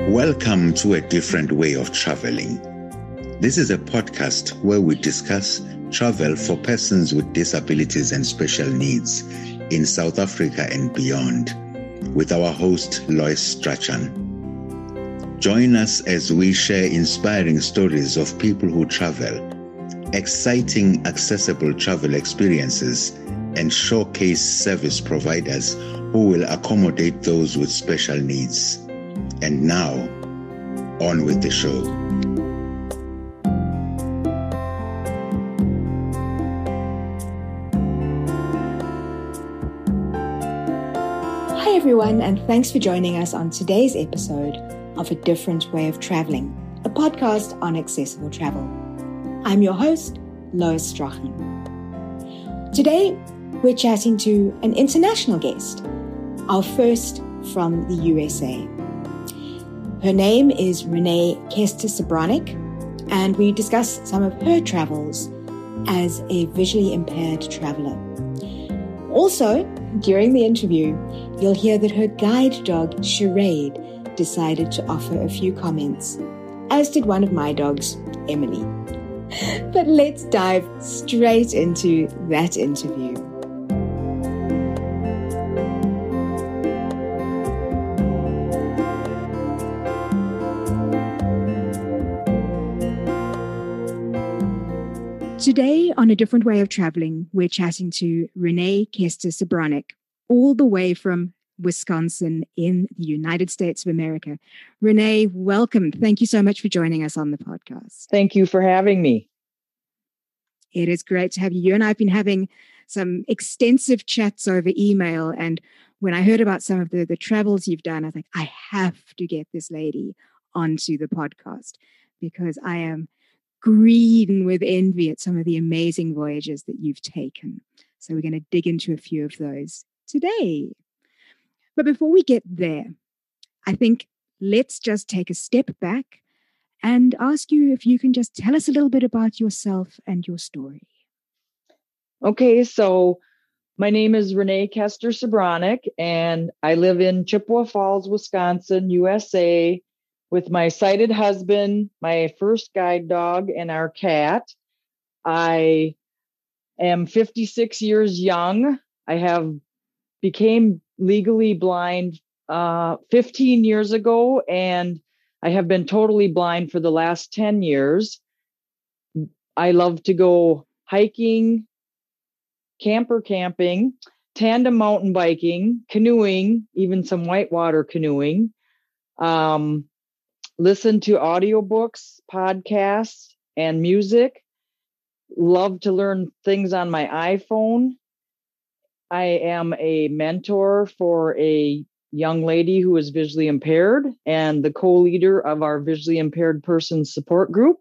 Welcome to A Different Way of Traveling. This is a podcast where we discuss travel for persons with disabilities and special needs in South Africa and beyond, with our host, Lois Strachan. Join us as we share inspiring stories of people who travel, exciting, accessible travel experiences, and showcase service providers who will accommodate those with special needs. And now, on with the show. Hi everyone, and thanks for joining us on today's episode of A Different Way of Traveling, a podcast on accessible travel. I'm your host, Lois Strachan. Today, we're chatting to an international guest, our first from the USA. Her name is Renee Kester-Sobranek, and we discuss some of her travels as a visually impaired traveler. Also, during the interview, you'll hear that her guide dog, Charade, decided to offer a few comments, as did one of my dogs, Emily. But let's dive straight into that interview. Today, on A Different Way of Traveling, we're chatting to Renee Kester-Sobranek, all the way from Wisconsin in the United States of America. Renee, welcome. Thank you so much for joining us on the podcast. Thank you for having me. It is great to have you. You and I have been having some extensive chats over email, and when I heard about some of the travels you've done, I was like, I have to get this lady onto the podcast because I am green with envy at some of the amazing voyages that you've taken. So we're going to dig into a few of those today. But before we get there, I think let's just take a step back and ask you if you can just tell us a little bit about yourself and your story. Okay, so my name is Renee Kester-Sobranek, and I live in Chippewa Falls, Wisconsin, USA, with my sighted husband, my first guide dog, and our cat. I am 56 years young. I became legally blind 15 years ago, and I have been totally blind for the last 10 years. I love to go hiking, camper camping, tandem mountain biking, canoeing, even some whitewater canoeing. Listen to audiobooks, podcasts, and music. Love to learn things on my iPhone. I am a mentor for a young lady who is visually impaired and the co-leader of our visually impaired persons support group.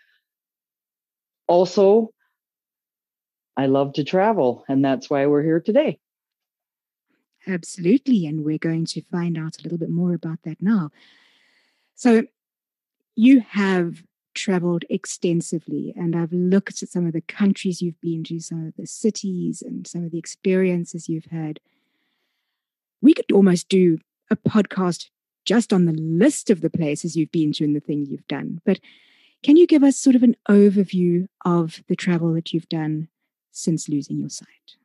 Also, I love to travel, and that's why we're here today. Absolutely, and we're going to find out a little bit more about that now. So you have traveled extensively, and I've looked at some of the countries you've been to, some of the cities, and some of the experiences you've had. We could almost do a podcast just on the list of the places you've been to and the things you've done. But can you give us sort of an overview of the travel that you've done since losing your sight?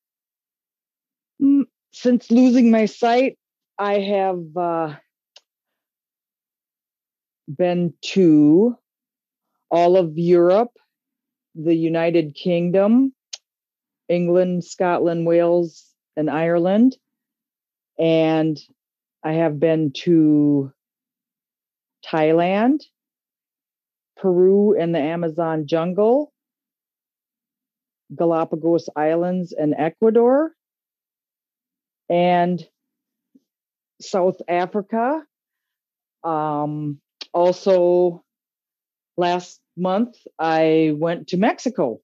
Since losing my sight, I have been to all of Europe, the United Kingdom, England, Scotland, Wales, and Ireland. And I have been to Thailand, Peru and the Amazon jungle, Galapagos Islands and Ecuador, and South Africa. Also, last month, I went to Mexico.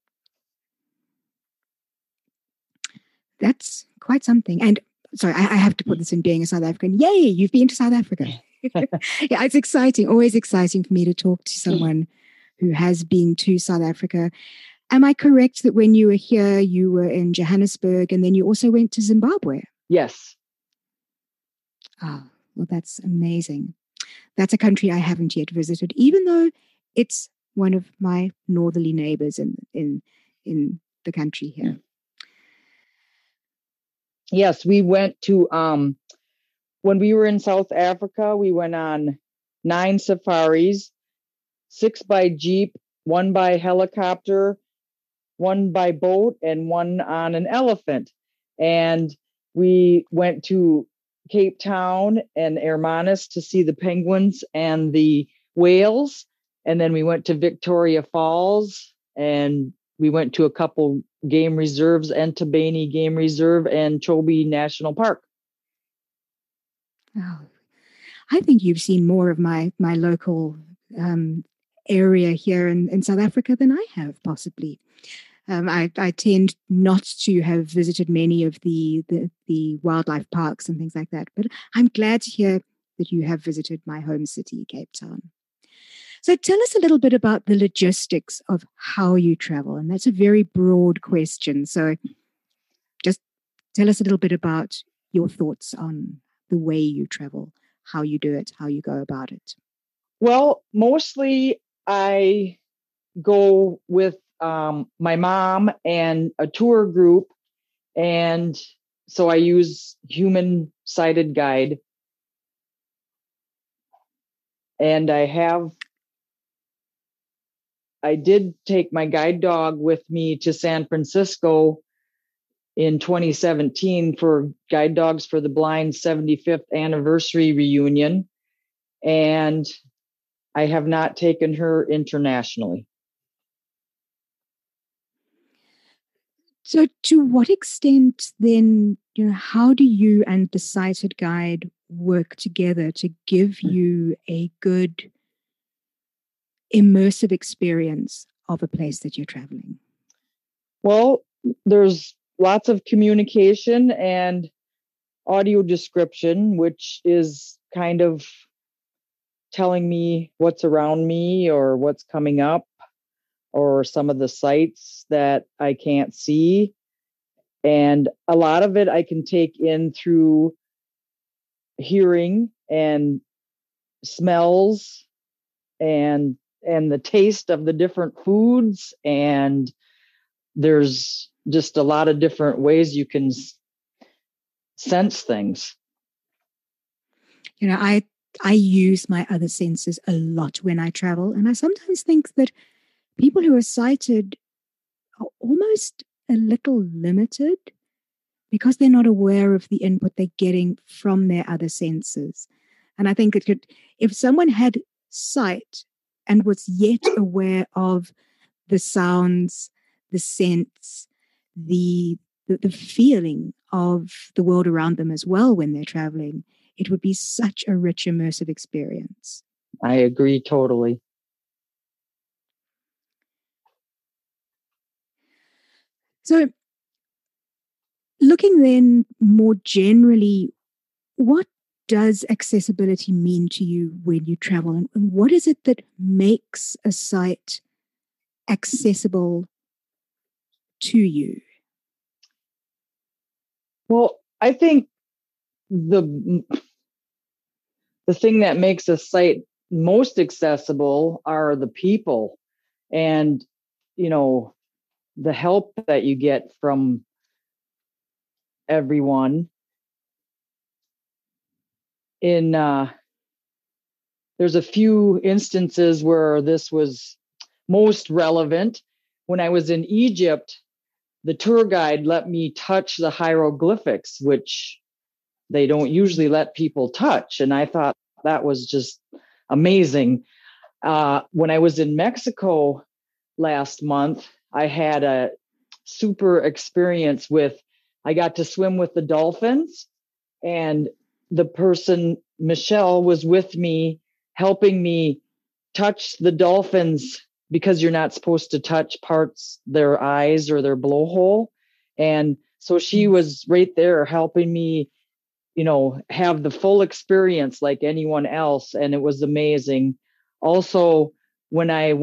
That's quite something. And sorry, I have to put this in being a South African. Yay, you've been to South Africa. Yeah, it's exciting, always exciting for me to talk to someone who has been to South Africa. Am I correct that when you were here, you were in Johannesburg and then you also went to Zimbabwe? Yes. Ah, well, that's amazing. That's a country I haven't yet visited, even though it's one of my northerly neighbors in the country here. Yes, we went to when we were in South Africa, we went on 9 safaris, 6 by jeep, 1 by helicopter, 1 by boat, and 1 on an elephant. And we went to Cape Town and Hermanus to see the penguins and the whales. And then we went to Victoria Falls, and we went to a couple game reserves, Entebbe Game Reserve and Chobe National Park. Oh, I think you've seen more of my local area here in South Africa than I have, possibly. I tend not to have visited many of the wildlife parks and things like that, but I'm glad to hear that you have visited my home city, Cape Town. So tell us a little bit about the logistics of how you travel. And that's a very broad question. So just tell us a little bit about your thoughts on the way you travel, how you do it, how you go about it. Well, mostly I go with my mom and a tour group. And so I use Human Sighted Guide. And I did take my guide dog with me to San Francisco in 2017 for Guide Dogs for the Blind 75th anniversary reunion. And I have not taken her internationally. So to what extent then, how do you and the sighted guide work together to give you a good immersive experience of a place that you're traveling? Well, there's lots of communication and audio description, which is kind of telling me what's around me or what's coming up or some of the sights that I can't see. And a lot of it I can take in through hearing and smells and the taste of the different foods. And there's just a lot of different ways you can sense things. I use my other senses a lot when I travel. And I sometimes think that people who are sighted are almost a little limited because they're not aware of the input they're getting from their other senses. And I think if someone had sight and was yet aware of the sounds, the scents, the feeling of the world around them as well when they're traveling, it would be such a rich, immersive experience. I agree totally. So, looking then more generally, what does accessibility mean to you when you travel? And what is it that makes a site accessible to you? Well, I think the thing that makes a site most accessible are the people and, the help that you get from everyone. There's a few instances where this was most relevant. When I was in Egypt, the tour guide let me touch the hieroglyphics, which they don't usually let people touch. And I thought that was just amazing. When I was in Mexico last month, I had a super experience I got to swim with the dolphins, and the person, Michelle, was with me, helping me touch the dolphins because you're not supposed to touch their eyes or their blowhole. And so she was right there helping me, have the full experience like anyone else. And it was amazing. Also, when I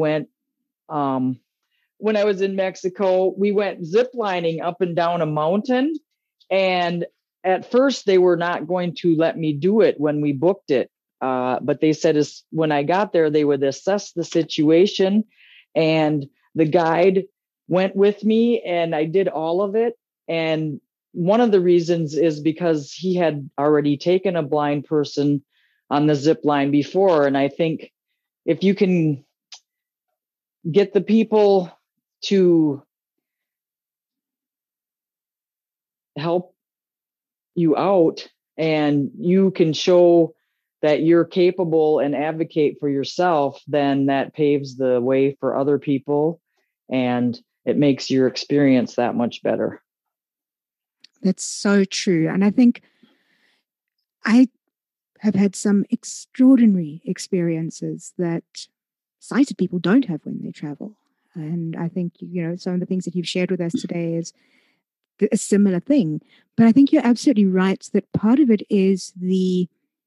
was in Mexico, we went ziplining up and down a mountain. And at first they were not going to let me do it when we booked it. But they said when I got there, they would assess the situation, and the guide went with me, and I did all of it. And one of the reasons is because he had already taken a blind person on the zip line before. And I think if you can get the people to help you out, and you can show that you're capable and advocate for yourself, then that paves the way for other people, and it makes your experience that much better. That's so true. And I think I have had some extraordinary experiences that sighted people don't have when they travel. And I think, some of the things that you've shared with us today is a similar thing. But I think you're absolutely right that part of it is the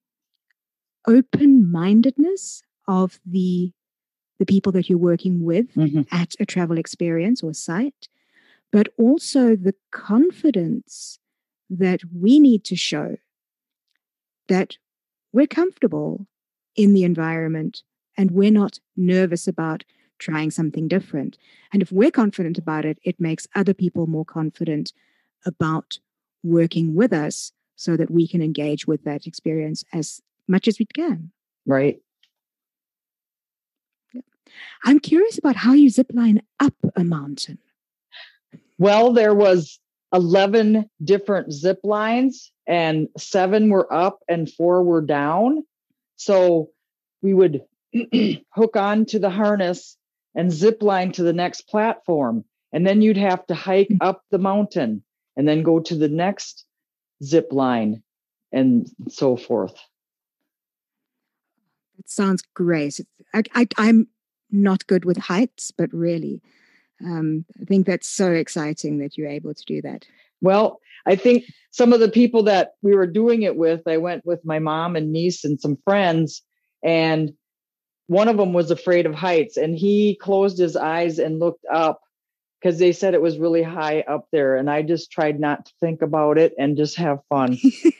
open-mindedness of the people that you're working with at a travel experience or site, but also the confidence that we need to show that we're comfortable in the environment and we're not nervous about trying something different. And if we're confident about it, it makes other people more confident about working with us so that we can engage with that experience as much as we can. Right. Yeah. I'm curious about how you zipline up a mountain. Well, there was 11 different zip lines, and 7 were up and 4 were down. So we would hook on to the harness and zip line to the next platform. And then you'd have to hike up the mountain and then go to the next zip line and so forth. It sounds great. I'm not good with heights, but really, I think that's so exciting that you're able to do that. Well, I think some of the people that we were doing it with, I went with my mom and niece and some friends, and one of them was afraid of heights, and he closed his eyes and looked up because they said it was really high up there. And I just tried not to think about it and just have fun.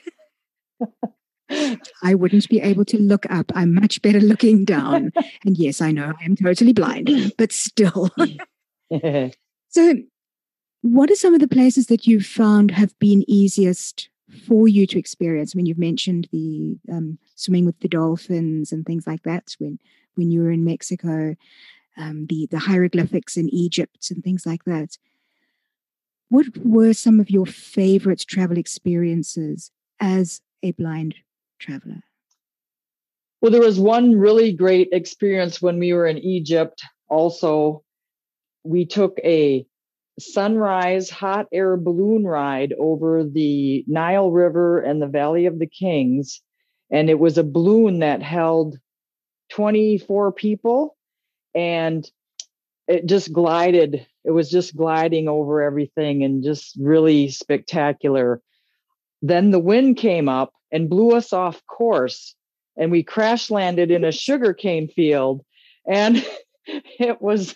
I wouldn't be able to look up. I'm much better looking down. And yes, I know I am totally blind, but still. So what are some of the places that you've found have been easiest for you to experience? I mean, you've mentioned the swimming with the dolphins and things like that when you were in Mexico, the hieroglyphics in Egypt and things like that. What were some of your favorite travel experiences as a blind traveler? Well, there was one really great experience when we were in Egypt. Also, we took a sunrise hot air balloon ride over the Nile River and the Valley of the Kings. And it was a balloon that held 24 people, and it just glided. It was just gliding over everything and just really spectacular. Then the wind came up and blew us off course, and we crash landed in a sugarcane field. And it was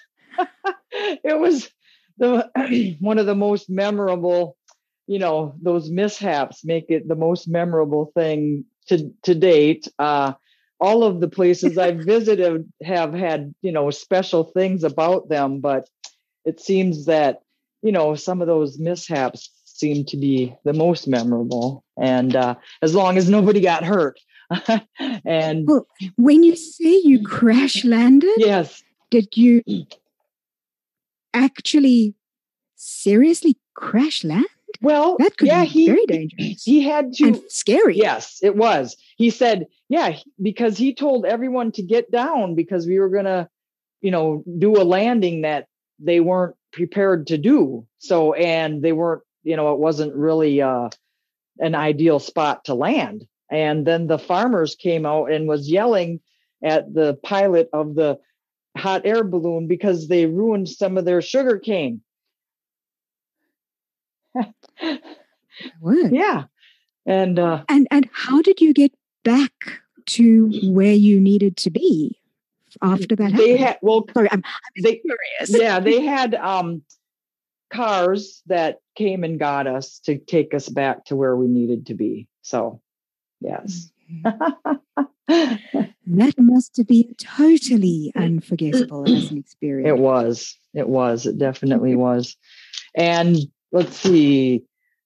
one of the most memorable, those mishaps make it the most memorable thing to date. All of the places I've visited have had, special things about them, but it seems that, some of those mishaps seem to be the most memorable. And as long as nobody got hurt. And well, when you say you crash landed, yes, did you actually seriously crash land? Well, that could be very dangerous. He had to. And scary. Yes, it was. He said, because he told everyone to get down because we were going to, do a landing that they weren't prepared to do. So, and they weren't, it wasn't really an ideal spot to land. And then the farmers came out and was yelling at the pilot of the hot air balloon because they ruined some of their sugar cane. Yeah. And how did you get back to where you needed to be after that happened? Sorry, I'm curious. Yeah, they had cars that came and got us to take us back to where we needed to be. So, yes. That must have been totally unforgettable as an experience. It was. It definitely was. And let's see,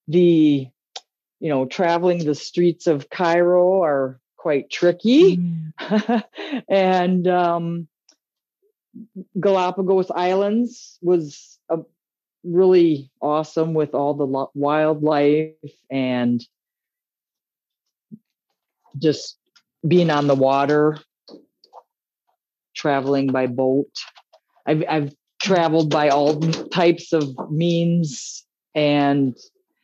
traveling the streets of Cairo are quite tricky. And Galapagos Islands was really awesome with all the wildlife and just being on the water, traveling by boat. I've traveled by all types of means, and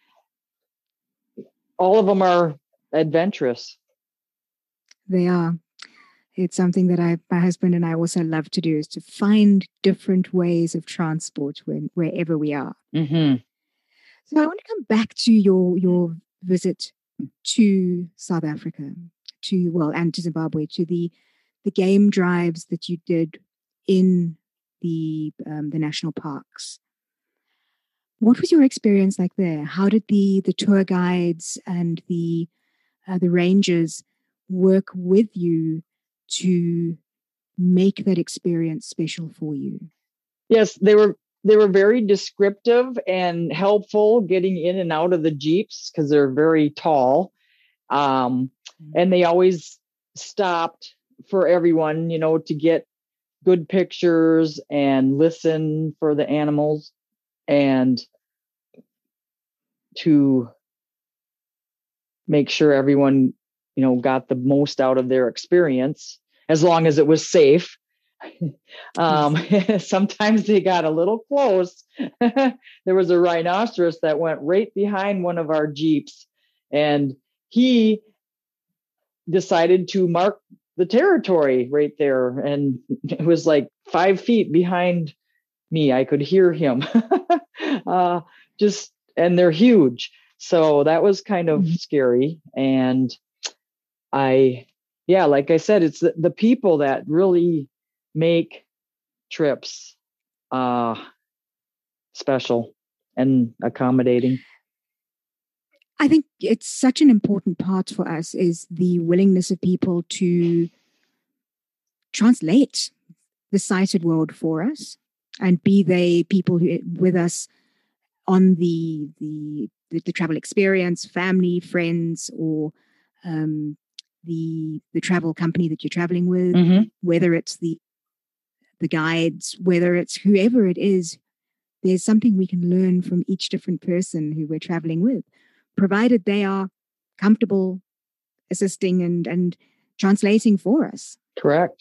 all of them are adventurous. They are. It's something that my husband and I also love to do, is to find different ways of transport wherever we are. Mm-hmm. So I want to come back to your visit to South Africa, and to Zimbabwe, to the game drives that you did in the national parks. What was your experience like there? How did the tour guides and the rangers work with you to make that experience special for you? Yes, they were very descriptive and helpful getting in and out of the Jeeps because they're very tall. And they always stopped for everyone, to get good pictures and listen for the animals and to make sure everyone, got the most out of their experience, as long as it was safe. Sometimes they got a little close. There was a rhinoceros that went right behind one of our Jeeps, and he decided to mark the territory right there. And it was like 5 feet behind me. I could hear him. And they're huge. So that was kind of scary. And like I said, it's the people that really make trips special and accommodating. I think it's such an important part for us, is the willingness of people to translate the sighted world for us, and be they people who with us on the travel experience, family, friends, or the travel company that you're traveling with, whether it's the guides, whether it's whoever it is. There's something we can learn from each different person who we're traveling with, provided they are comfortable assisting and translating for us. Correct.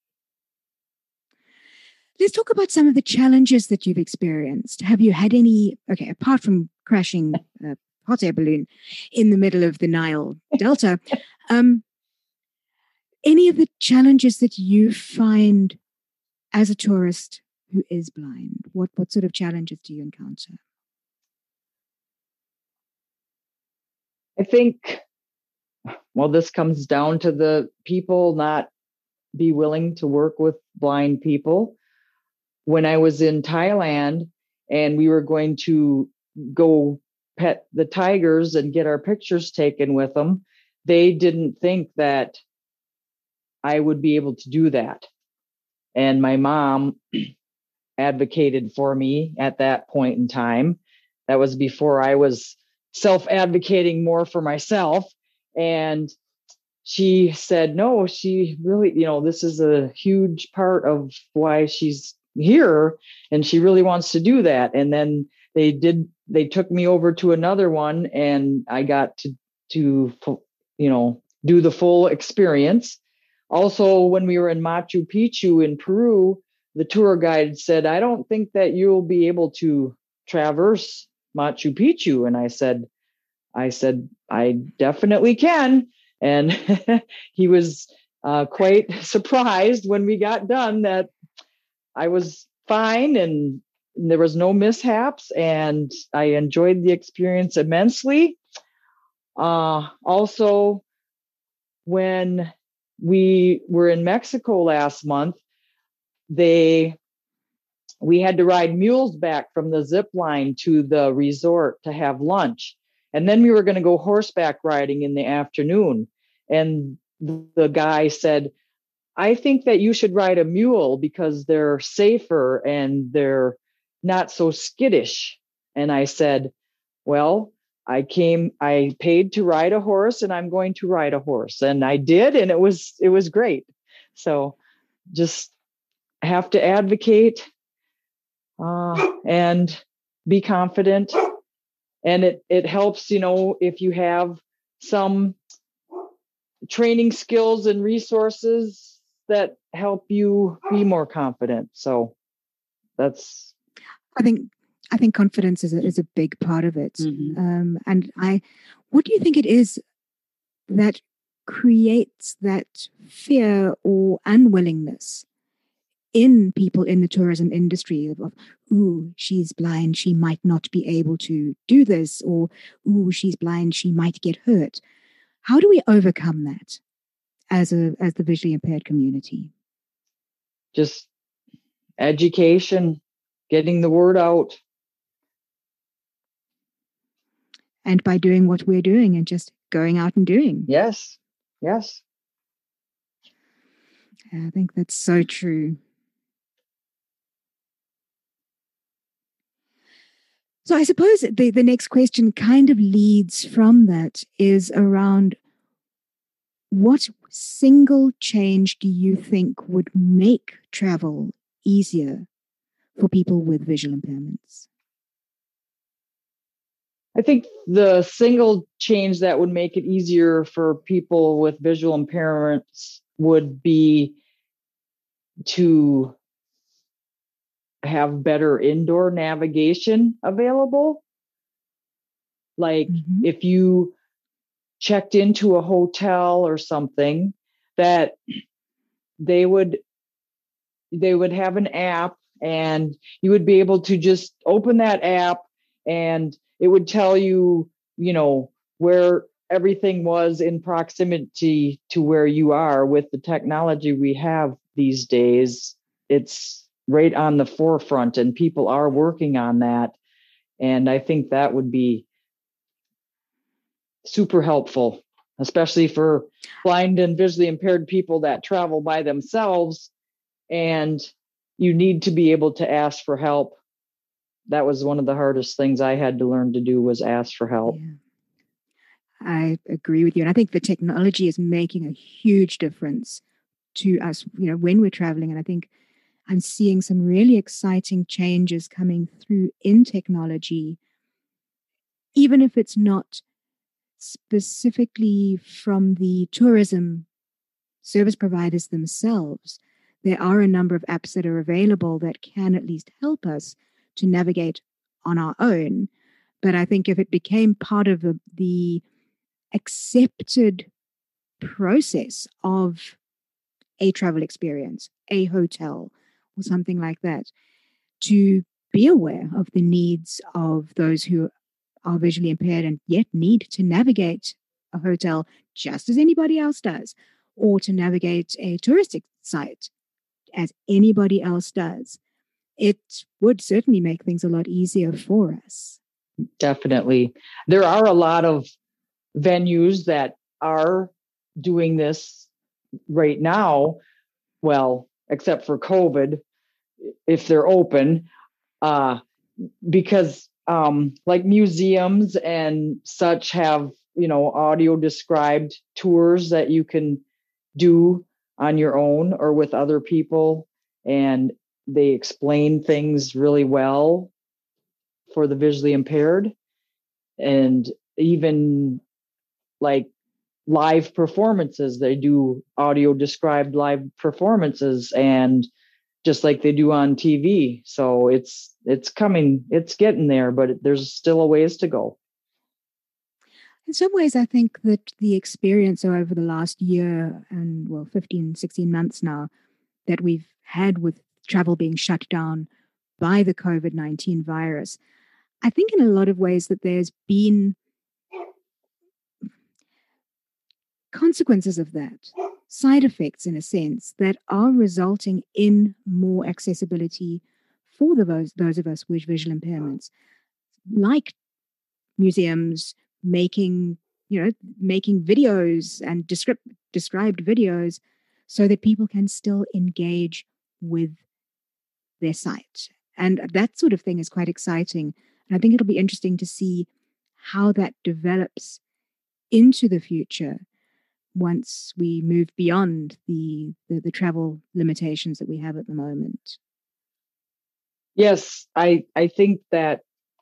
Let's talk about some of the challenges that you've experienced. Have you had any, apart from crashing a hot air balloon in the middle of the Nile Delta, any of the challenges that you find as a tourist who is blind? What sort of challenges do you encounter? I think, this comes down to the people not be willing to work with blind people. When I was in Thailand and we were going to go pet the tigers and get our pictures taken with them, they didn't think that I would be able to do that. And my mom advocated for me at that point in time. That was before I was self-advocating more for myself. And she said, no, she really, this is a huge part of why she's here, and she really wants to do that. And then they took me over to another one, and I got to do the full experience. Also, when we were in Machu Picchu in Peru, the tour guide said, I don't think that you'll be able to traverse Machu Picchu. And I said, I definitely can. And he was quite surprised when we got done that I was fine and there was no mishaps, and I enjoyed the experience immensely. Also, when we were in Mexico last month, we had to ride mules back from the zip line to the resort to have lunch. And then we were going to go horseback riding in the afternoon. And the guy said, I think that you should ride a mule because they're safer and they're not so skittish. And I said, well, I paid to ride a horse and I'm going to ride a horse. And I did, and it was great. So just have to advocate and be confident. And it helps, if you have some training skills and resources that help you be more confident. So that's, I think confidence is a big part of it. Mm-hmm. What do you think it is that creates that fear or unwillingness in people in the tourism industry of, ooh, she's blind, she might not be able to do this, or ooh, she's blind, she might get hurt. How do we overcome that as the visually impaired community? Just education, getting the word out. And by doing what we're doing and just going out and doing. Yes. I think that's so true. So I suppose the next question kind of leads from that is around what single change do you think would make travel easier for people with visual impairments? I think the single change that would make it easier for people with visual impairments would be to have better indoor navigation available. Like if you checked into a hotel or something, that they would have an app and you would be able to just open that app and it would tell you, where everything was in proximity to where you are. With the technology we have these days, it's right on the forefront and people are working on that. And I think that would be super helpful, especially for blind and visually impaired people that travel by themselves. And you need to be able to ask for help. That was one of the hardest things I had to learn to do, was ask for help. Yeah. I agree with you. And I think the technology is making a huge difference to us, when we're traveling. And I think I'm seeing some really exciting changes coming through in technology, even if it's not specifically from the tourism service providers themselves. There are a number of apps that are available that can at least help us to navigate on our own. But I think if it became part of the accepted process of a travel experience, a hotel, or something like that, to be aware of the needs of those who are visually impaired and yet need to navigate a hotel just as anybody else does, or to navigate a touristic site as anybody else does, it would certainly make things a lot easier for us. Definitely. There are a lot of venues that are doing this right now. Well, except for COVID, if they're open, because like museums and such have, audio described tours that you can do on your own or with other people. And they explain things really well for the visually impaired. And even like live performances, they do audio described live performances, and just like they do on TV. So it's coming, it's getting there, but there's still a ways to go. In some ways, I think that the experience over the last year and 15, 16 months now that we've had with travel being shut down by the COVID-19 virus, I think in a lot of ways that there's been consequences of that, side effects in a sense, that are resulting in more accessibility for those of us with visual impairments, like museums making videos and described videos so that people can still engage with their site. And that sort of thing is quite exciting. And I think it'll be interesting to see how that develops into the future once we move beyond the travel limitations that we have at the moment. Yes, I think that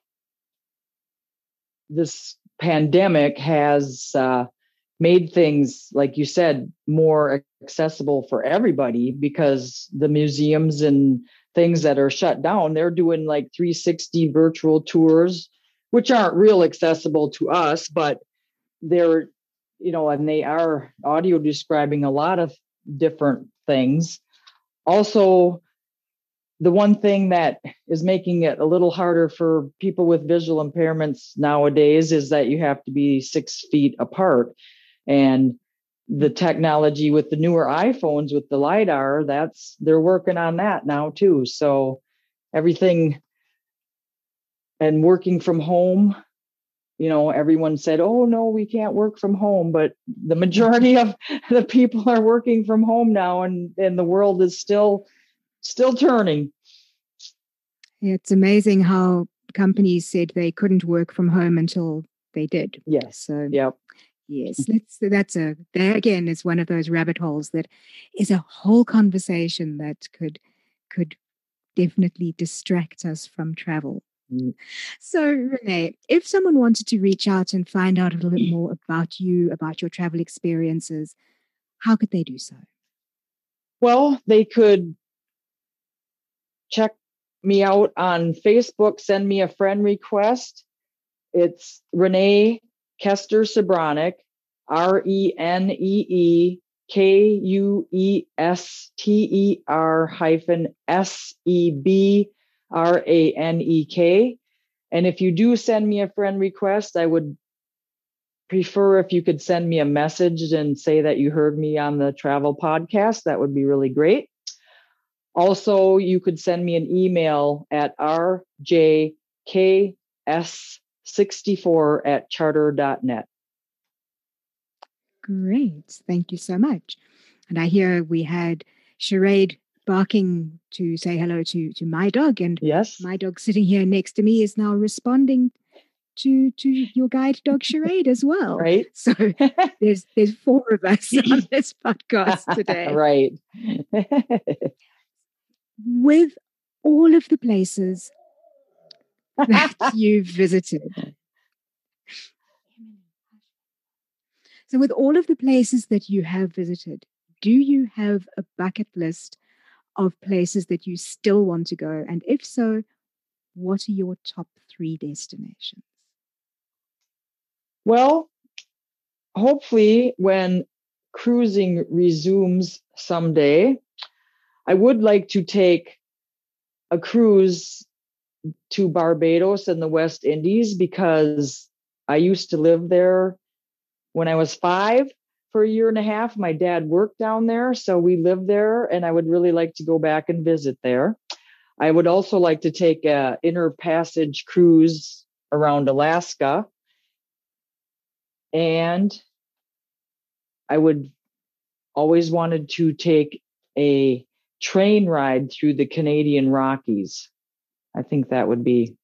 this pandemic has made things, like you said, more accessible for everybody, because the museums and things that are shut down, they're doing like 360 virtual tours, which aren't real accessible to us, but they're, and they are audio describing a lot of different things. Also, the one thing that is making it a little harder for people with visual impairments nowadays is that you have to be 6 feet apart. And the technology with the newer iPhones with the LiDAR, they're working on that now too. So everything, and working from home, everyone said, oh no, we can't work from home, but the majority of the people are working from home now, and the world is still turning. It's amazing how companies said they couldn't work from home until they did. Yes. So yep. Yes, there again is one of those rabbit holes that is a whole conversation that could definitely distract us from travel. Mm. So, Renee, if someone wanted to reach out and find out a little bit more about you, about your travel experiences, how could they do so? Well, they could check me out on Facebook, send me a friend request. It's Renee Kester Sebranic, RENEKUESTER-SEBRANEK. And if you do send me a friend request, I would prefer if you could send me a message and say that you heard me on the travel podcast. That would be really great. Also, you could send me an email at rjks64@charter.net. Great. Thank you so much. And I hear we had Charade barking to say hello to my dog. And yes, my dog sitting here next to me is now responding to your guide dog Charade as well. Right. So there's 4 of us on this podcast today. Right. With all of the places that you've visited. So with all of the places that you have visited, do you have a bucket list of places that you still want to go? And if so, what are your top 3 destinations? Well, hopefully when cruising resumes someday, I would like to take a cruise to Barbados and the West Indies, because I used to live there when I was 5 for a year and a half. My dad worked down there, so we lived there, and I would really like to go back and visit there. I would also like to take an inner passage cruise around Alaska. And I would always wanted to take a train ride through the Canadian Rockies. I think that would be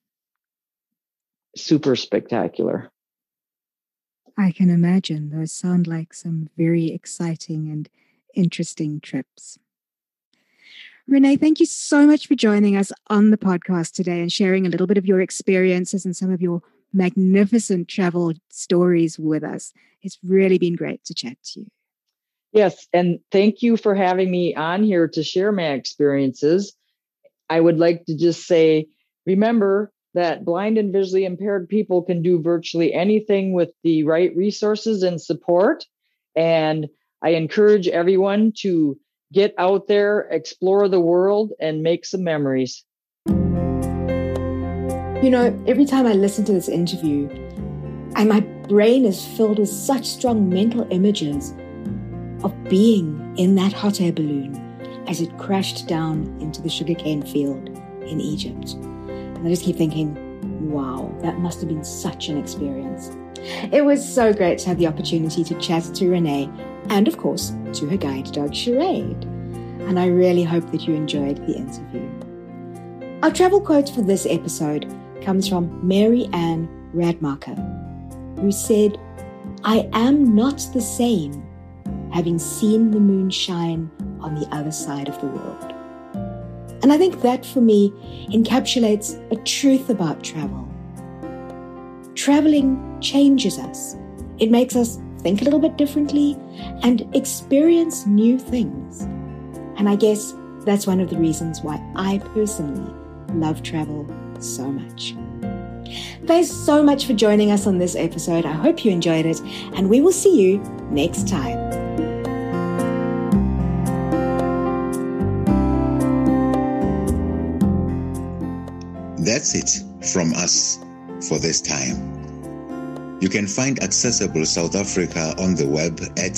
super spectacular. I can imagine. Those sound like some very exciting and interesting trips. Renee, thank you so much for joining us on the podcast today and sharing a little bit of your experiences and some of your magnificent travel stories with us. It's really been great to chat to you. Yes, and thank you for having me on here to share my experiences. I would like to just say, remember that blind and visually impaired people can do virtually anything with the right resources and support. And I encourage everyone to get out there, explore the world, and make some memories. You know, every time I listen to this interview, my brain is filled with such strong mental images of being in that hot air balloon as it crashed down into the sugarcane field in Egypt. And I just keep thinking, Wow, that must have been such an experience. It was so great to have the opportunity to chat to Renee and, of course, to her guide dog, Charade. And I really hope that you enjoyed the interview. Our travel quote for this episode comes from Mary Ann Radmacher, who said, "I am not the same, having seen the moon shine on the other side of the world." And I think that for me encapsulates a truth about travel. Traveling changes us. It makes us think a little bit differently and experience new things. And I guess that's one of the reasons why I personally love travel so much. Thanks so much for joining us on this episode. I hope you enjoyed it, and we will see you next time. That's it from us for this time. You can find Accessible South Africa on the web at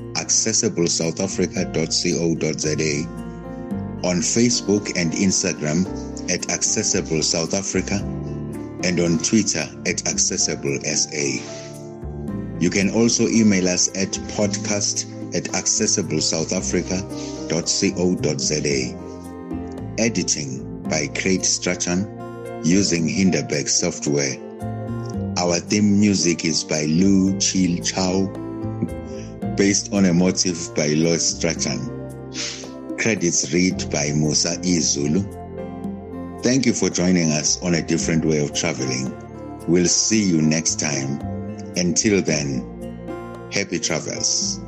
accessiblesouthafrica.co.za, on Facebook and Instagram at Accessible South Africa, and on Twitter at AccessibleSA. You can also email us at podcast@accessiblesouthafrica.co.za. Editing by Craig Strachan using Hinderberg software. Our theme music is by Lu Chil Chow, based on a motif by Lois Strachan. Credits read by Musa Izulu. Thank you for joining us on A Different Way of Traveling. We'll see you next time. Until then, happy travels.